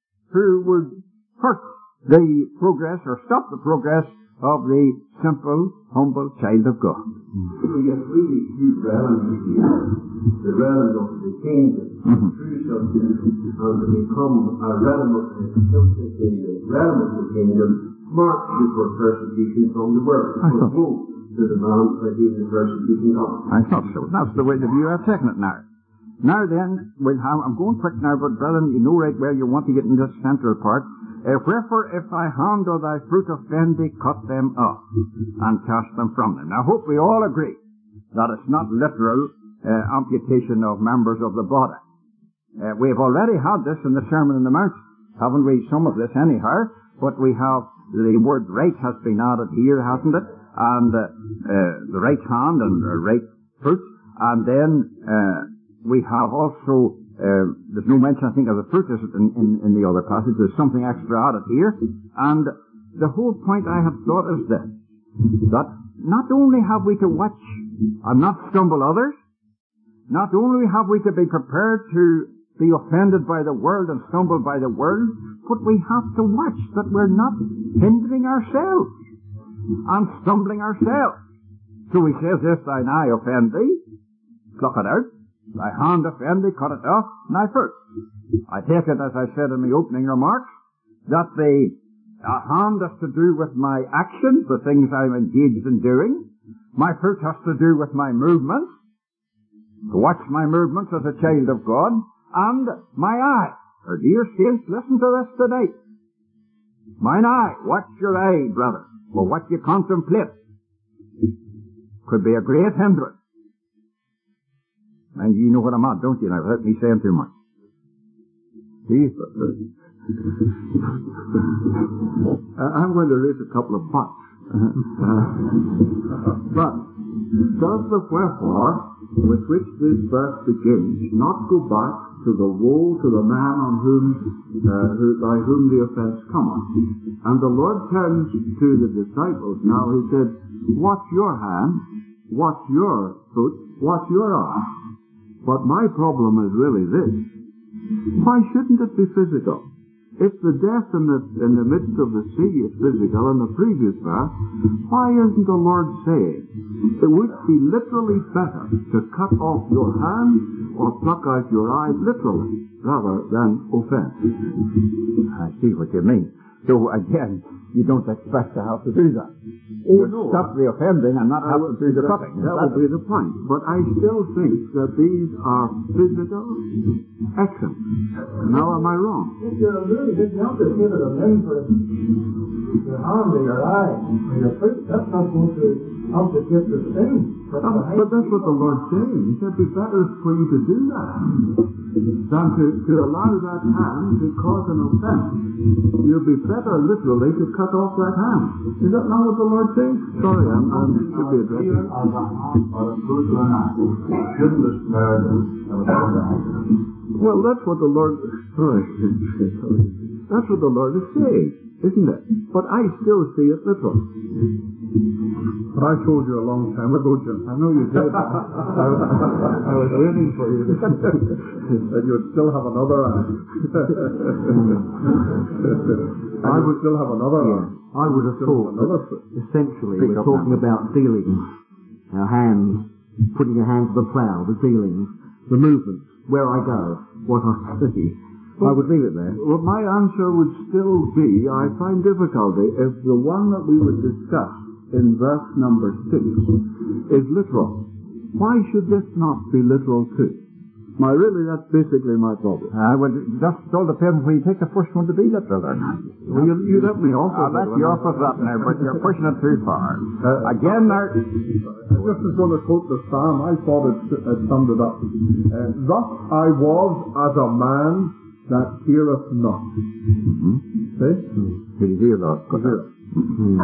who would hurt the progress or stop the progress of the simple, humble child of God. We get really two realms here. The realm of the kingdom, mm-hmm. true substance, and to become a realm of the substance in the realm of the kingdom, marks you for persecution from the world. For woe to the man that he is persecuting God. I thought so. That's the way the view I've taken it now. Now then, we'll have, I'm going quick now, but brethren, you know right where you want to get in this central part. Uh, wherefore, if thy hand or thy fruit offend thee, cut them off, and cast them from them. Now, I hope we all agree that it's not literal uh, amputation of members of the body. Uh, we've already had this in the Sermon on the Mount, haven't we? Some of this anyhow. but we have the word right has been added here, hasn't it? And uh, uh, the right hand and the right foot. And then uh, we have also, uh, there's no mention, I think, of the fruit in, in, in the other passage. There's something extra added here. And the whole point I have thought is this, that not only have we to watch and not stumble others, not only have we to be prepared to be offended by the world and stumbled by the world, but we have to watch that we're not hindering ourselves and stumbling ourselves. So he says, if thine eye offend thee, pluck it out. Thy hand offend thee, cut it off, and thy foot. I take it, as I said in my opening remarks, that the uh, hand has to do with my actions, the things I'm engaged in doing. My foot has to do with my movements, to watch my movements as a child of God, and my eye. Our dear saints, listen to this today. Mine eye, watch your eye, brother, or what you contemplate, could be a great hindrance. And you know what I'm at, don't you, now, without me saying too much. Jesus. uh, I'm going to raise a couple of buts. uh, but does the wherefore with which this verse begins not go back to the woe to the man on whom, uh, who, by whom the offense cometh? And the Lord turns to the disciples now. He said, watch your hand, watch your foot, watch your eye. But my problem is really this. Why shouldn't it be physical? If the death in the, in the midst of the sea is physical in the previous verse, why isn't the Lord saying it would be literally better to cut off your hand or pluck out your eye literally rather than offend? I see what you mean. So again, you don't expect to have to do that. Oh, you no. Stop the offending and not have to do the that, cutting. That would be the point. But I still think that these are physical actions. Now, am I wrong? If you're really good, you have to give it a name for it. Your arm or your eye or your foot, that's not going to help to get the sin. But, but that's what the Lord's saying. He said it'd be better for you to do that than to, to allow that hand to cause an offense. You'll be better literally to cut off that hand. Is that not what the Lord says? Sorry, I'm, I'm should be addressing. Well, that's what the Lord, sorry, that's what the Lord is saying, isn't it? But I still see it literal. But I told you a long time ago, Jim. I know you did. I, I was waiting for you. That you'd still have another eye. I would still have another eye. I would have thought that essentially we're talking about dealings, our hands, putting your hand to the plough, the dealings, the movements, where I go, what I see. Well, I would leave it there. Well, my answer would still be, I find difficulty if the one that we would discuss in verse number six is literal. Why should this not be literal too? My, really, that's basically my problem. I would, just all depends when you take the first one to be literal or not. Well, you, you let me off I'll let you off of that now, but you're pushing it too far. Uh, Again, now... I just was going to quote the Psalm. I thought it, it summed it up. Uh, Thus I was as a man that heareth not. Mm-hmm. See? Did you hear that? Could hear it. Mm-hmm.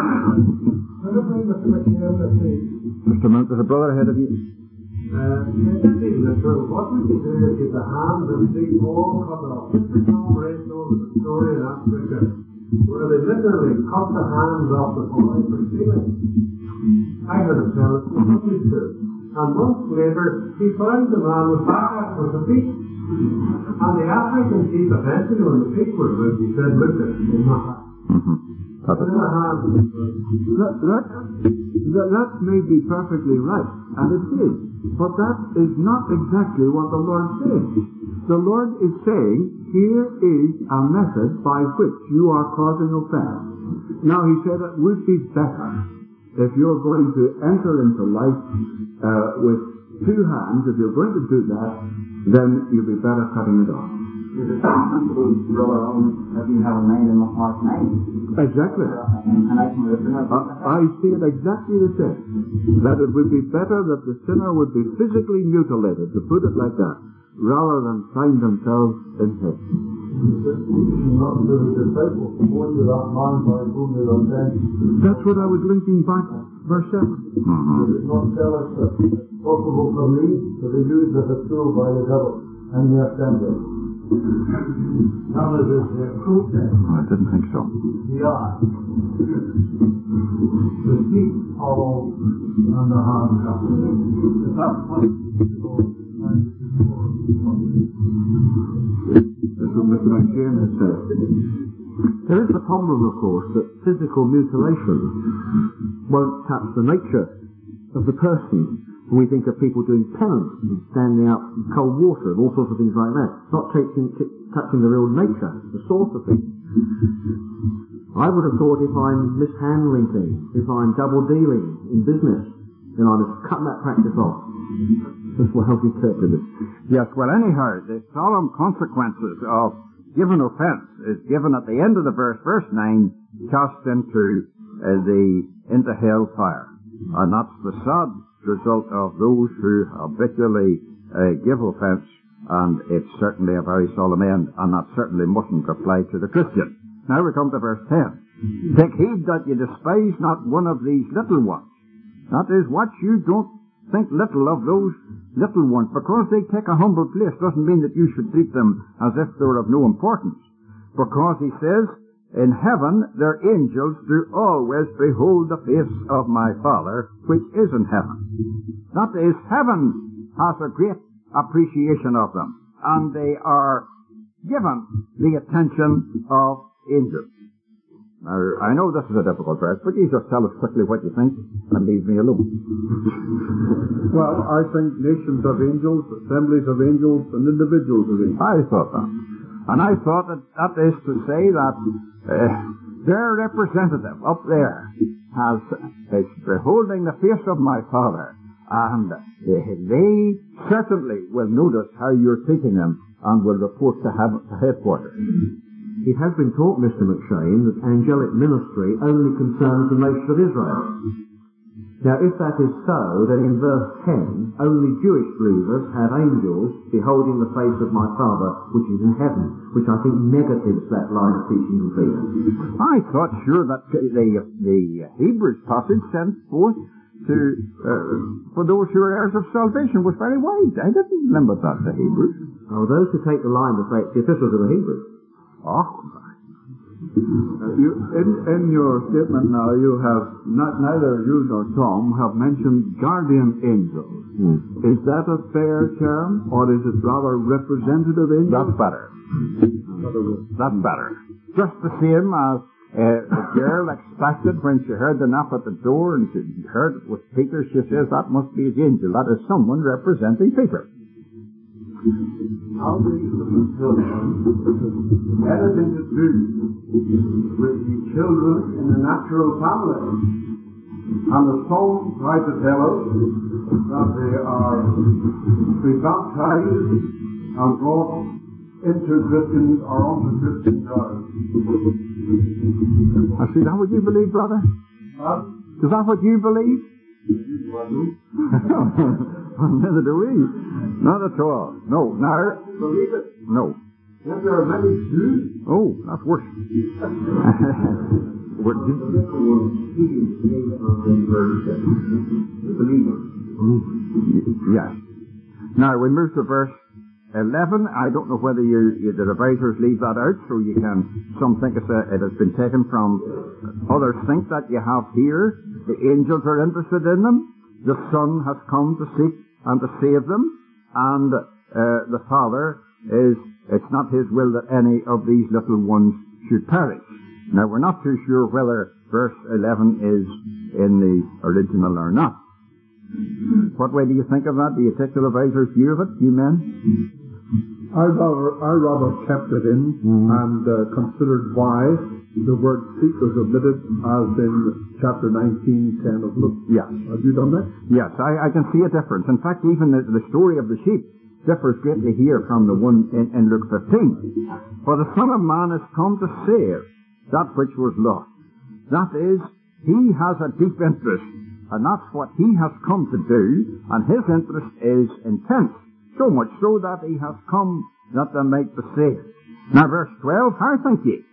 Mister Mount, there's a brother ahead of you. Uh, what would you do if you had the hands and feet all cut off? This is all right over the story in Africa, where they literally cut the hands off the boy for stealing. I heard him tell it in Sunday school. And months later, he found the man was back at with the feet. And the African chief eventually, when the feet were removed, he said, look at it, it's not that. That, that, that, that may be perfectly right, and it is. But that is not exactly what the Lord says. The Lord is saying, here is a method by which you are causing offense. Now, he said it would be better if you're going to enter into life uh, with two hands. If you're going to do that, then you'd be better cutting it off. Exactly. I, I see it exactly the same. That it would be better that the sinner would be physically mutilated, to put it like that, rather than find themselves in hell. not to the disciples, go to that man by whom they were sent. That's what I was linking back, verse seven. Mm-hmm. It did not tell us that it's possible for me to be used as a tool by the devil and the assembly. Now there is a protest. I didn't think so. The eye. The feet all on the handcuff. That's what That's what Mister McShane has said. There is the problem, of course, that physical mutilation won't touch the nature of the person. When we think of people doing penance and standing out in cold water and all sorts of things like that, not taking, t- touching the real nature, the source of things. I would have thought if I'm mishandling things, if I'm double dealing in business, then I must cut that practice off. That's what I've interpreted. Yes, well anyhow, the solemn consequences of given offence is given at the end of the verse, verse nine, cast into uh, the into hell fire. And that's the sad result of those who habitually uh, give offence, and it's certainly a very solemn end, and that certainly mustn't apply to the Christian. Now we come to verse ten. Take heed that you despise not one of these little ones. That is, what you don't think little of those little ones. Because they take a humble place doesn't mean that you should treat them as if they were of no importance. Because he says, in heaven their angels do always behold the face of my Father, which is in heaven. That is, heaven has a great appreciation of them, and they are given the attention of angels. Now, I know this is a difficult verse, but you just tell us quickly what you think and leave me alone. Well, I think nations of angels, assemblies of angels, and individuals of angels. I thought that. And I thought that that is to say that uh, their representative up there has is beholding the face of my Father, and uh, they certainly will notice how you're treating them and will report to, have, to headquarters. It has been taught, Mister McShane, that angelic ministry only concerns the nation of Israel. Now, if that is so, then in verse ten, only Jewish believers have angels beholding the face of my Father, which is in heaven, which I think negatives that line of teaching completely. I thought sure that the, the Hebrews passage sent forth to uh, for those who are heirs of salvation was very wide. I didn't limit that to Hebrews. Oh, those who take the line will say it's the epistles of the Hebrews. Oh, Uh, you, in, in your statement now, you have, not, neither you nor Tom have mentioned guardian angels. Hmm. Is that a fair term, or is it rather representative angels? That's better. That's better. Just the same as uh, the girl expected when she heard the knock at the door and she heard it was Peter, she says, that must be his angel. That is someone representing Peter. How do you anything to do with the children in the natural family? And the Psalm tries to tell us that they are to be baptized and brought into Christian or onto Christian ground. I see, that what you believe, brother? Huh? Is that what you believe? Well, neither do we. Not at all. No, now. Believe it. No. If there are many Jews. Oh, that's worse. We're The little ones heeding based on this verse. The believers. Yes. Now, we move to verse eleven. I don't know whether you, you, the revisers leave that out, so you can, some think it's a, it has been taken from, others think that you have here, the angels are interested in them, the Son has come to seek and to save them, and uh, the Father is, it's not His will that any of these little ones should perish. Now, we're not too sure whether verse eleven is in the original or not. What way do you think of that? Do you take the reviser's view of it, you men? I rather, I rather kept it in mm. and uh, considered why the word seek was omitted as in chapter nineteen, ten of Luke. Yes. Have you done that? Yes, I, I can see a difference. In fact, even the, the story of the sheep differs greatly here from the one in, in Luke fifteen. For the Son of Man is come to save that which was lost. That is, He has a deep interest, and that's what He has come to do, and His interest is intense. So much so that He has come that they might be saved. Now verse twelve, how think ye?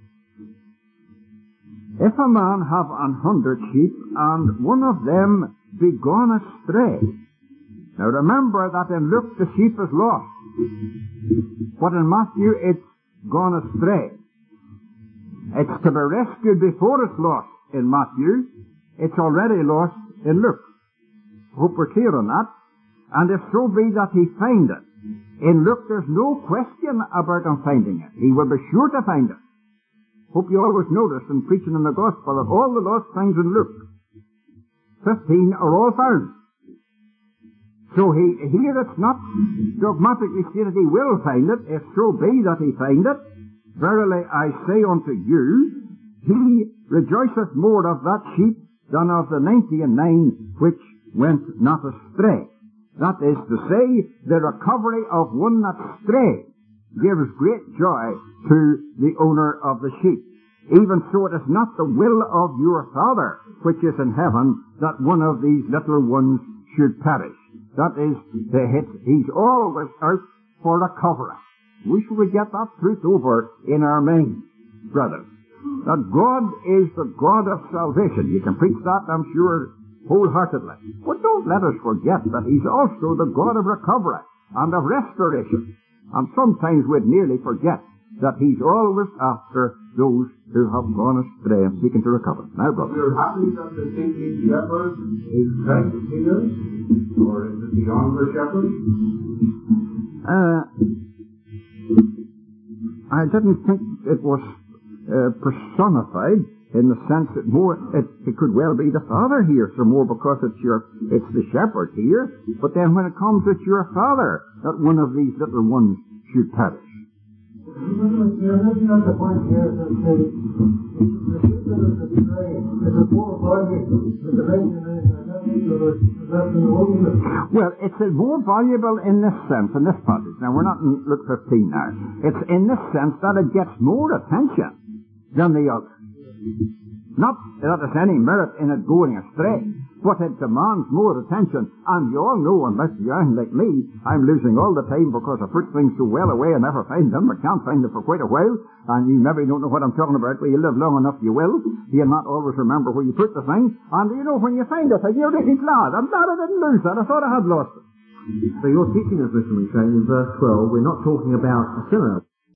If a man have an hundred sheep, and one of them be gone astray. Now remember that in Luke the sheep is lost, but in Matthew it's gone astray. It's to be rescued before it's lost in Matthew. It's already lost in Luke. Hope we're clear on that. And if so be that he find it, in Luke there's no question about him finding it. He will be sure to find it. Hope you always notice in preaching in the gospel that all the lost things in Luke fifteen are all found. So he, here it's not dogmatically stated he will find it. If so be that he find it, verily I say unto you, he rejoiceth more of that sheep than of the ninety and nine which went not astray. That is to say, the recovery of one that's strayed gives great joy to the owner of the sheep. Even so, it is not the will of your Father which is in heaven that one of these little ones should perish. That is, the hit. He's always out for recovery. We should get that truth over in our minds, brothers. That God is the God of salvation. You can preach that, I'm sure, wholeheartedly. But don't let us forget that He's also the God of recovery and of restoration. And sometimes we'd nearly forget that He's always after those who have gone astray and seeking to recover. Now, brother. We're happy that the thinking shepherd is Christ here, or is it the younger shepherd? Uh, I didn't think it was uh, personified in the sense that more, it, it could well be the Father here, so more because it's your, it's the shepherd here, but then when it comes, it's your Father that one of these little ones should perish. Isn't that the point here that the, the people of the stray is a more valuable than the ninety-nine and that's in wilderness? Well, it's a more valuable in this sense, in this passage. Now, we're not in Luke fifteen now. It's in this sense that it gets more attention than the others. Not that there's any merit in it going astray, but it demands more attention. And you all know, unless you're like me, I'm losing all the time because I put things so well away and never find them. I can't find them for quite a while, and you maybe don't know what I'm talking about. But you live long enough, you will. You'll not always remember where you put the thing. And you know, when you find it, you're really glad. I'm glad I didn't lose that. I thought I had lost it. So you're teaching us, Mister McShane, in verse twelve, we're not talking about a sinner.